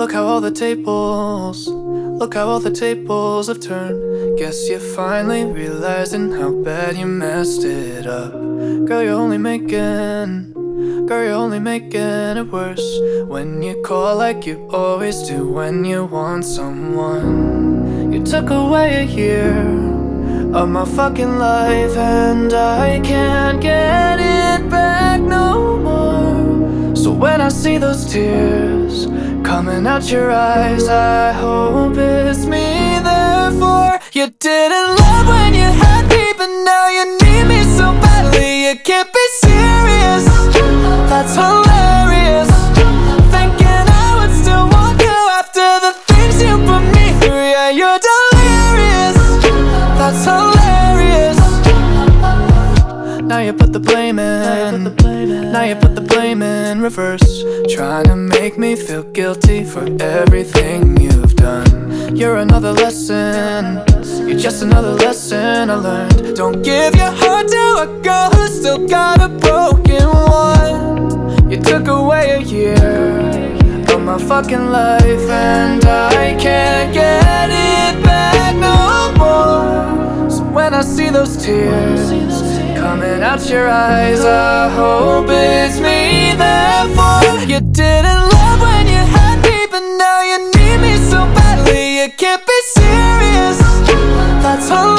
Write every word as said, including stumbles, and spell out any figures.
Look how all the tables, look how all the tables have turned. Guess you're finally realizing how bad you messed it up. Girl, you're only making, girl, you're only making it worse when you call like you always do when you want someone. You took away a year of my fucking life, and I can't get it back no more. So when I see those tears coming out your eyes, I hope it's me, therefore. You didn't love when you had me, but now you need me so badly. You can't be serious, that's hilarious. Thinking I would still want you after the things you put me through. Yeah, you're delirious, that's hilarious. Now you put the blame in, now you put the blame in reverse, trying to make me feel guilty for everything you've done. You're another lesson, you're just another lesson I learned. Don't give your heart to a girl who's still got a broken one. You took away a year of my fucking life, and I can't get it back no more. So when I see those tears coming out your eyes, I hope it's me, therefore. You didn't love when you had me, but now you need me so badly. You can't be serious, that's all.